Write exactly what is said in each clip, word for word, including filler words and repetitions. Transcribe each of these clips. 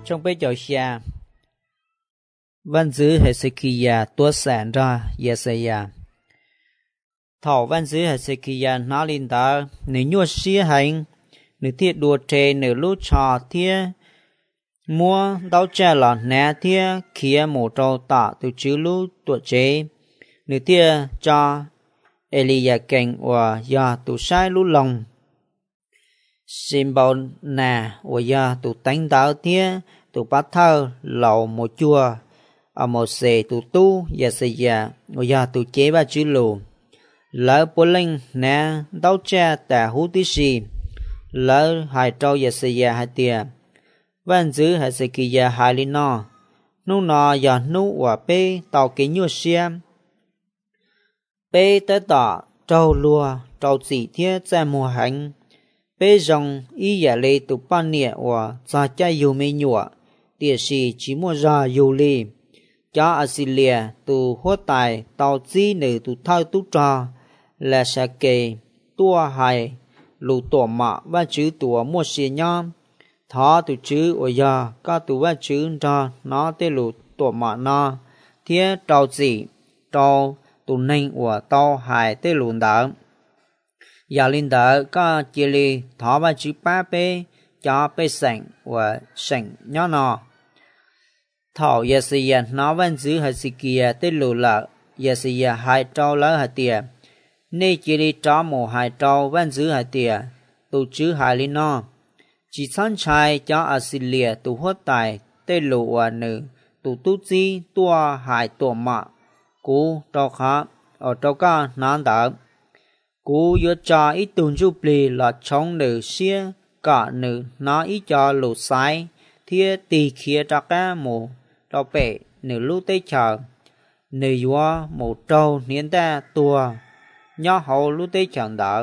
trong bế cho xa văn dữ Hezekiah tua sản ra Yesaya thảo văn dữ Hezekiah nói lên đó nếu nhua xía hành nếu thiết đùa trề nếu lũ trò thiết mua đau trẻ lọ nè thiết kia một trâu tạ từ chữ lũ tuổi chế nếu thiết cho Eliakim và do tụ sai lũ lòng xin bảo nà và do tụ tánh đạo thiết tụ bát thơ lậu một chùa ở một xe tụ tu Yesaya và do tụ chế ba chữ lù lỡ bố linh nè đau trẻ tà hú tí xì lỡ hai trâu Yesaya hai tia văn dữ Hezekiah hai li no nu no giờ nu và bê tàu ký nhua xiêm bê tới tỏ trâu lùa trâu chỉ thiết ra mùa hành bê rong y giả lê tụ ban nhẹ và ra cha yêu mê nhụa địa sĩ chỉ mua ra yêu lê cho Assyria tụ hốt tài tàu chi nữ tụ thao tụ trò là sa kê tua hài lù tổ mạ và chữ tua mua xìa nhom thọ tụ chữ ở giờ có tụ và chữ cho nó tê lù tổ mạ nó thiết trâu chỉ trâu tụ ninh của tàu hài tê lù đỡ giờ linh đỡ có chia ly thọ và chữ ba bê cho bê sảnh và sảnh nhỏ nọ thọ Yesaya nó văn dữ Hezekiah tê lù lợ Yesaya hai trâu lỡ hai tiề nên chia ly cho một hai trâu văn dữ hai tiề tụ chữ hai li no chỉ sẵn trai cho Assyria tụ hốt tài tê lù và nữ tụ tu chi tua hai tổ mạ cú trâu khá ở trâu ca nán đỡ cú yếu cho ít tuần du bì là chống nữ xia cả nữ nó ít cho lù sai thiết tì khía cho cá mù trâu bể nữ lưu tế chờ nữ yếu một trâu niên ta tua nhỏ hậu lưu tế chờ đỡ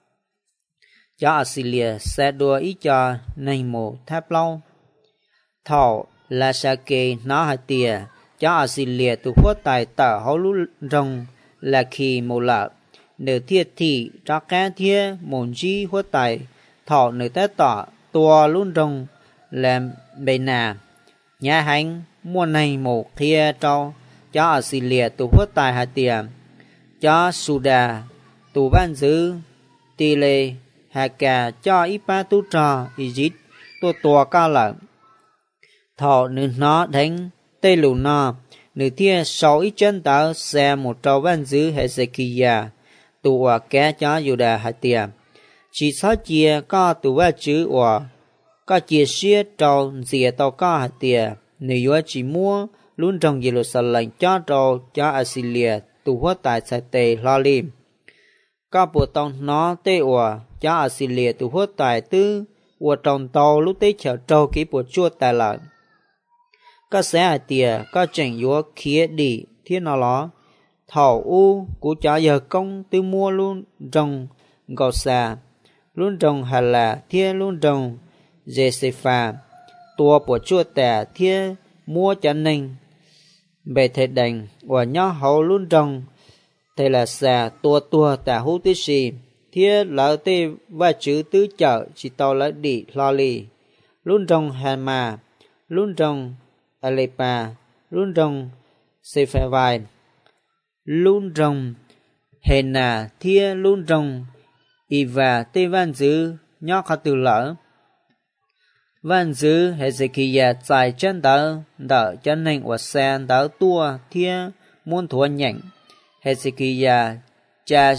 cho Assyria sẽ đua ít cho nên một tháp lâu thảo là sa kê nó hai tìa cho Assyria tụ hốt tài tờ hậu lưu rồng là khi một lợ nữ thiết thị cho cá thiết môn chi hốt tài thọ nữ tế tỏ tua luôn rồng làm bề nà nhà hành mua này một kia trâu cho Assyria tụ hốt tài hai tìa cho Suda tụ ban dữ tì lê hà cả cho ít ba tu trò Egypt tua tua ca lợn thọ nữ nó đánh tê lù nó nữ thiết sáu ít chân tớ xe một trâu ban dữ Hezekiah tụ ở kẻ cho Judah hai tia chỉ sáu chia có tụ và chữ ở có chia sẻ trâu dìa tàu có hai tia nếu chỉ mua luôn trong Jerusalem cho trâu cho Assyria tụ hốt tại sai tề lo lim có bộ tông nó tê ở cho Assyria tụ hốt tại tư ở trong tàu lúc tê chở trâu ký bộ chua tại lợn có xe hai tia có chỉnh yếu khía đi thiên nó ló thảo u của cha giờ công tư mua luôn trồng gò xà luôn trồng hà là thiên luôn trồng Josepha tua của chua tẻ thiên mua cho ninh bề thể đành và nhỏ hậu luôn trồng thế là xà tua tua tẻ hú tí xì thiên lỡ tê và chữ tứ chợ chỉ tao lỡ đi lo lì luôn trồng hà mà luôn trồng Alepa luôn trồng Sephevai luôn trồng hèn nà thia luôn trồng y và tê văn dữ nhóc khá từ lỡ văn dữ Hezekiah dài chân đỡ đỡ chân hình và sen đỡ tua thia muôn thua nhảnh Hezekiah cha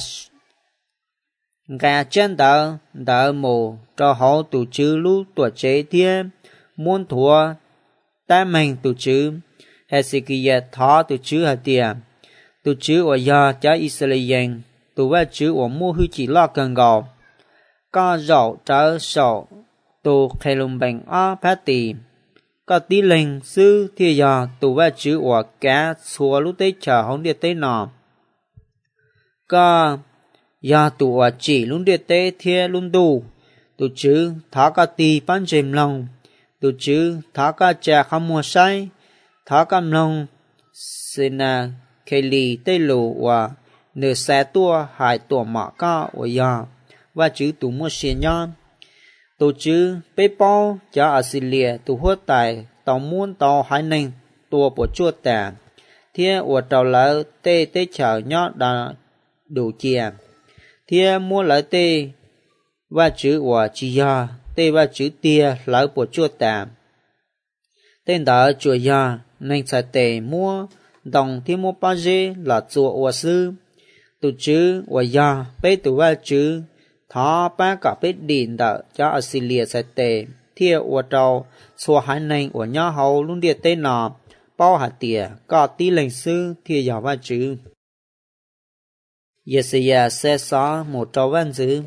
gà chân đỡ đỡ mù cho hậu tụ chữ lũ tuổi chế thia muôn thua ta mình tụ chữ Hezekiah thó tụ chữ hạt tiền tụ chữ ở do cho Israel tụ và chữ ở mua hư chỉ lo cần gò có dậu trở sổ tụ khai lùng bệnh ó phát tì có tí linh sư thì do tụ và chữ ở cá xua lúc tế chờ không địa tế nọ có do tụ ở chỉ lúc địa tế thia luôn đủ tụ chữ thó có tì bán chìm lòng tụ chữ thó có trà không mua say thó cầm lòng Sena Kelly tê lù và nửa xe tua hai tổ mọ có ở giờ và chữ tụ mua xe nhon tụ chữ bê bao cho Assyria tụ hốt tài tàu muốn tàu hai nền tua bộ chua tà thiên của tàu lỡ tê tê chở nhót đã đủ chia thiên mua lỡ tê và chữ của chỉ ya tê và chữ tia lỡ bộ chua tà tên đó chùa ya nên sẽ tê mua đồng thiên mua bao dê là chùa của sư tu chữ của ya bê tu và chữ thọ ba cả bê điện đó cho Australia sẽ tê thiên của tàu xua hai nền của nhỏ hậu luôn địa tên nọ bao hạt tỉa có tí lệnh sư thiên giáo và chữ Yesaya sẽ xóa một trâu văn dữ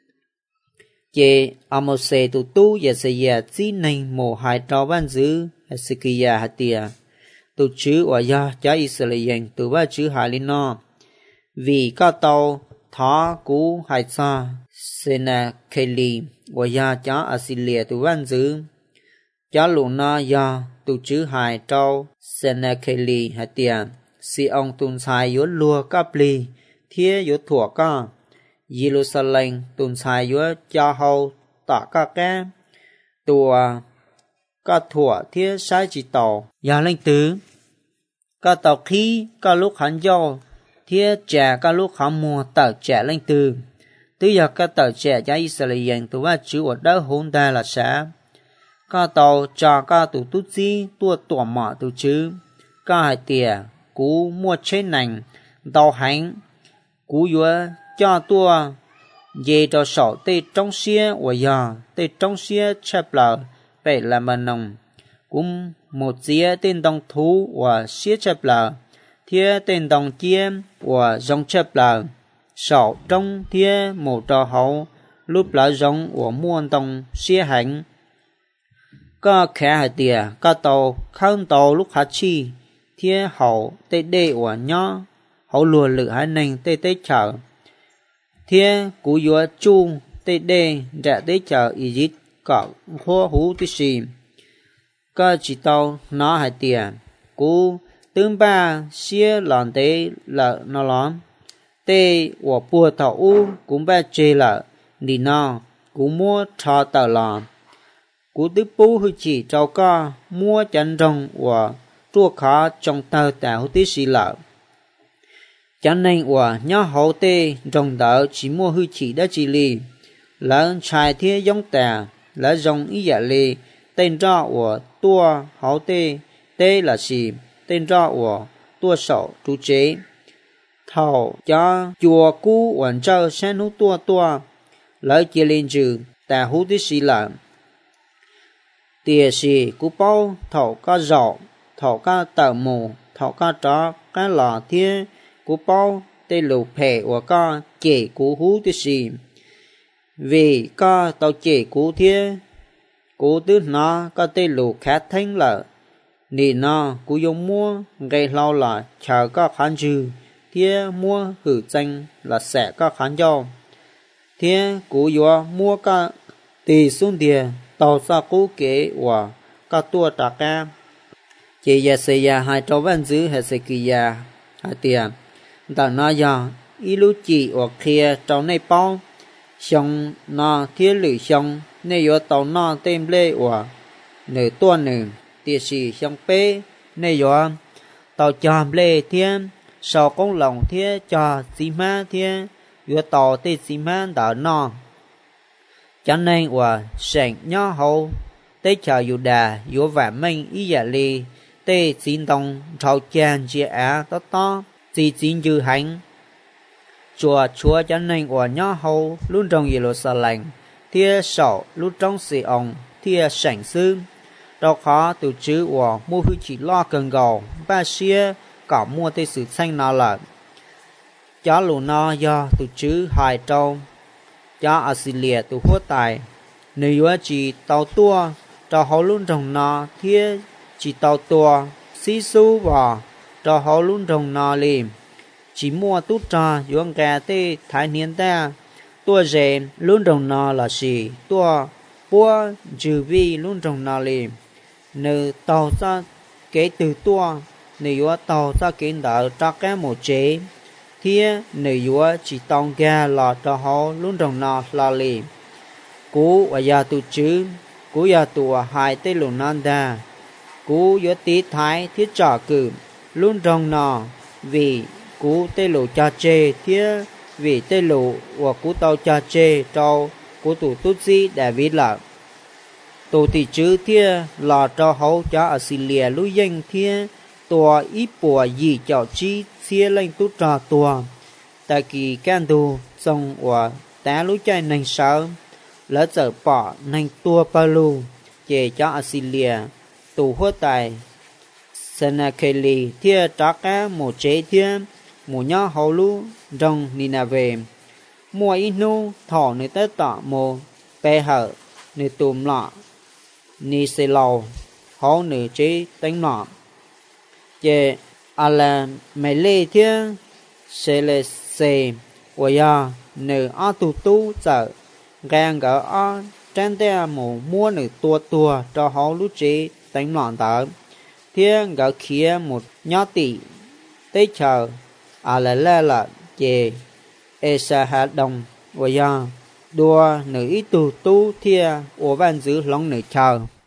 chế Amos-e tu tu Yesaya chỉ nên một hai trâu văn dữ Hezekiah hạt tỉa tu chữ của ya cho Israel tu và chữ hai linh nó vì có tàu thọ cú hai xa Senakeli của ya cho Assyria tu văn dữ cho lũ na ya tu chữ hai trâu Senakeli hạt tỉa si ông tuân sai yếu lùa cáp ly thiên yếu thủa ca Jerusalem tuần sai yếu cha hậu tạ ca ca tùa ca thủa thiên sai chỉ tàu nhà linh tứ ca tàu khí ca lúc hắn do thiên trẻ ca lúc hắn mùa tàu trẻ linh tứ tứ giờ ca tàu trẻ cho Israel tụ và chữ ở đó hôn đa là xã ca tàu cha ca tụ tút gì tua tủa mỏ tụ chữ ca hai tỉa cú mua trên nành tàu hành cú yếu cho tua về cho sổ tê trong xe của giờ tê trong xe chép lờ vậy là mà nồng cũng một dĩa tên đồng thú và xe chép lờ thia tên đồng chia và dòng chép lờ sổ trong thia một trò hậu lúc là dòng của muôn đồng xe hành có khẽ hạt tìa có tàu không tàu lúc hạt chi thia hậu tê đê của nhỏ hậu lùa lự hai nền tê tê chở thiên cú yếu chu tê đê rẽ tê chở ý dít cọ hô hú tê xì cơ chỉ tàu nó hai tiền cú tương ba xia lòn tê lợ nó lón tê của bùa thảo u cũng ba chê lợ đi nó cú mua cho tờ lòn cú tứ bú hư chỉ trâu co mua chân rồng của chua khó trong tờ tàu tê xì lợ cho nên của nhỏ hậu tê rồng đỡ chỉ mua hư chỉ đã chỉ lì lớn trai thiết giống tà là rồng ý dạ lì tên rõ của tua hậu tê tê là gì tên rõ của tua sổ chú chế thầu cho chùa cú hoàn trơ sen hú tua tua lấy chia lên trừ tà hú tí xì là tìa xì cú bao thầu có rõ thầu có tờ mù thầu có tró cái lò thiết cú bao tê lù phê của con chế cú hú tí xì vì có tàu chế cú thiết cú tứ nó có tê lù khát thanh lợ nì nó cú dùng mua gây lâu là chờ có khán dư thiết mua hử danh là sẽ có khán do thiết cú yếu mua có tì xuống địa tàu xa cú kế của có tua trả ca chỉ giờ xây ra hai trâu văn dữ hay xây kia hai tiền ta nói giờ ý lưu chỉ ở kia trong này bao xong nó thiết lử xong này yếu tàu nó tên lê của nửa tuần nửa tiệt sĩ xong pê này yếu tàu chòm lê thiên sau công lòng thiết cho xí má thiên yếu tàu tê xí má đỡ nó cho nên của sảnh nhỏ hậu tê chờ yếu đà yếu vả mình ý giả lì tê xin đồng trao chàn chia á tó to chỉ xin dư hành chùa chúa cho nên của nhỏ hậu luôn trong Jerusalem thia sổ lúc trong sĩ ông thia sảnh sư đâu khó từ chữ của mua hư chỉ lo cần gầu ba xia có mua tê sự xanh nào là cho lù no do từ chữ hai trâu cho Assyria từ hốt tài nếu chỉ tàu tua cho hậu luôn trong nó thia chỉ tàu tua xí su vào cho hậu luôn trong nó liền chỉ mua tút trò dưỡng gà tê thái niên ta tua rèn luôn trong nó là gì tua bua trừ vi luôn trong nó liền nếu tàu ra kể từ tua nếu tàu ra kể đỡ cho cái một chế thì nếu chỉ tông gà là cho họ luôn trong nó là liền cú và gia tu chứ cú gia tu hai tê lùn nan đa cú yếu tí thái thiết trả cử luôn rong nò vì cú tê lù cha chê thiết vì tê lù và cú tàu cha chê trâu cú tụ tút di để viết là tổ tỷ chữ thiết là cho hậu cha ở xì lìa lưu danh thiết tua ít bùa gì chảo chi xia lên tút trà tua tại kỳ can tu xong và tá lũ chạy nành sợ lỡ giờ bỏ nành tua pa lu chè cho Asilia tù hốt tài Senakeli thia trắc á một chế thia một nhá hậu lu trong Ninave mua ít nu thọ nơi tới tọ mồ bè hở nơi tùm lọ ni xê lầu hậu nơi chế đánh lọ chè ala mày lê thia xê lê xê oya nơi a tu tu giờ gang gỡ a trên đây mù mua nơi tua tua cho họ lúc chế đánh loạn tớ thiên gỡ kia một nhó tỷ tế chờ à là lê là chê e sa hạ đồng oya đua nơi ít tu tu thia ổ văn giữ lòng nơi chờ